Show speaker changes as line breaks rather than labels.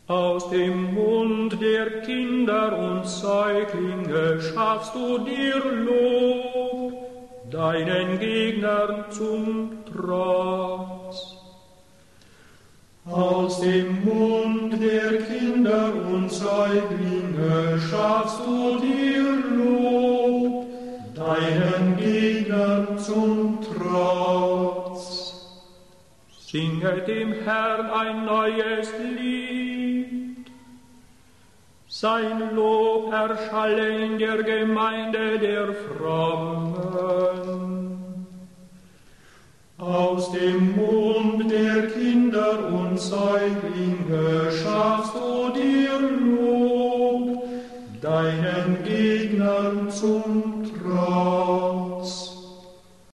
Aus dem Mund der Kinder und Säuglinge schaffst du dir Lob, deinen Gegnern zum Trotz. Aus dem Mund der Kinder und Säuglinge schaffst du dir Lob, deinen Gegnern zum Trotz. Singe dem Herrn ein neues Lied, sein Lob erschalle in der Gemeinde der Frommen. Aus dem Mund der Kinder und Säuglinge schaffst du dir Lob, deinen Gegnern zum